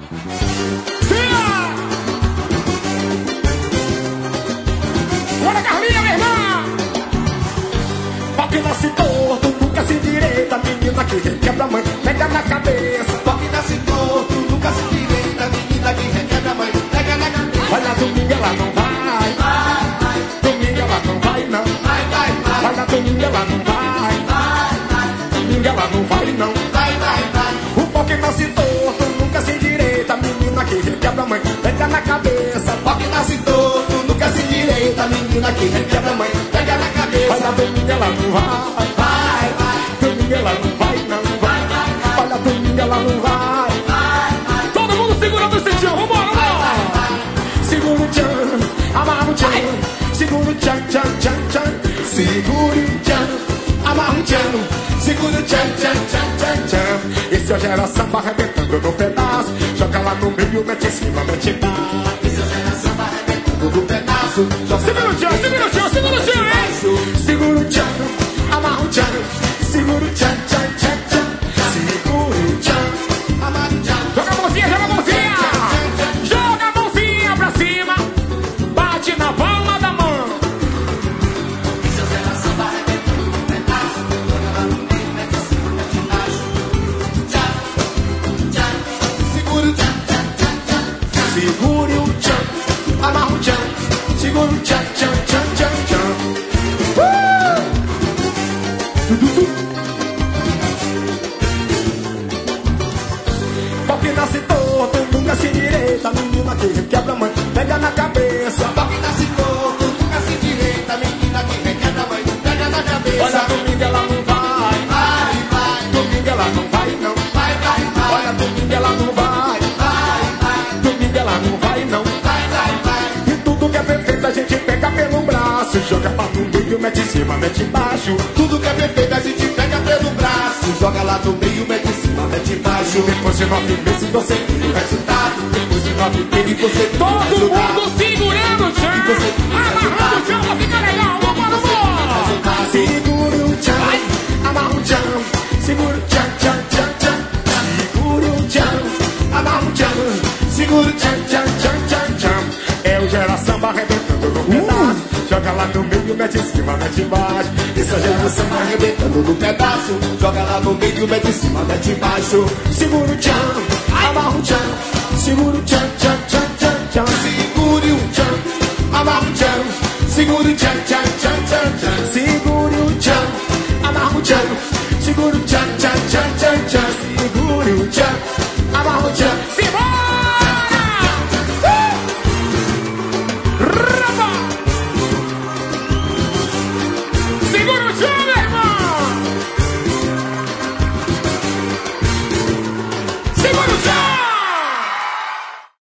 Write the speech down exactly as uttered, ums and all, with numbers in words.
Bora, Carlinha, minha irmã! Toque nasce torto, nunca se direita. Menina que requebra a mãe, pega na cabeça. Toque nasce torto, nunca se direita. Menina que requebra a mãe, pega na cabeça. Olha, domingo ela não vai. Vai, vai. Domingo ela não vai, não. Vai, vai, vai. Olha, domingo ela não vai. Vai, vai. Domingo ela não vai, não. Vai, vai, vai. O pau que nasce torto, nunca se direita. Menina que requebra a mãe, pega na cabeça. Toque nasce torto, nunca se direita. Menina que requebra a mãe, pega na cabeça. Olha, domingo ela não vai. Vai, vai. Domingo ela não vai, não. Vai, vai, vai. Olha, domingo ela não vai. Vai, vai. Todo mundo segurando esse tchan, vambora, vambora. Segura o tchan, amarra o tchan. Segura o tchan, tchan, tchan, tchan. Segura o tchan, amarra o tchan. Segura o tchan, tchan, tchan, tchan, tchan. Esse hoje era samba arrebentando no pedaço. Joga lá no meio, mete em cima, mete embaixo. Esse hoje era samba arrebentando no pedaço. Segura o tchan, segura o tchan, segura o tchan, hein? Segura o tchan, amarra o tchan. Segura o tchan, tchan, tchan, tchan. Segura o tchan, amarra o tchan. joga a mãozinha, joga a mãozinha. Joga a mãozinha pra cima. Bate na palma da mão. Esse hoje era samba arrebentando no pedaço. Joga lá no meio, mete em cima, mete embaixo. Tchan, tchan. Segura o tchan, tchan, tchan, tchan. Segure o tchan, amarra o tchan. Segura o tchan, tchan, tchan, tchan, tchan. Uh! Tu, tu, tu. Toque nasce torto, nunca se direita. Menina que requebra a mãe, pega na cabeça. Toque nasce torto, nunca se direita. Menina que requebra a mãe, pega na cabeça. Olha, domingo ela não vai. Vai, vai. Domingo ela não vai, não. Vai, vai, vai. Olha, domingo ela não vai. Vai, vai. Domingo ela não vai, não. Vai, vai, vai. E tudo que é perfeito a gente pega pelo braço. Joga pra no meio, mete em cima, mete embaixo. Tudo que é perfeito a gente pega pelo braço. Joga lá no meio, mete em cima, mete embaixo. Depois de nove meses você tem o resultado. Depois de nove meses você tem o Todo resultado. mundo segurando o tchan, amarrando o tchan pra ficar legal. Vambora, vambora. Segura o tchan, amarra o tchan. Segura o tchan, tchan, tchan, tchan. Segura o tchan, amarra o tchan. Segura o tchan, tchan, tchan, tchan, tchan. É o gera samba arrebentando no pedaço. Joga lá no meio, mete em cima, mete embaixo. Essa geração arrebentando no pedaço. Joga lá no meio, mete em cima, mete embaixo. Segura o tchan, amarra o tchan.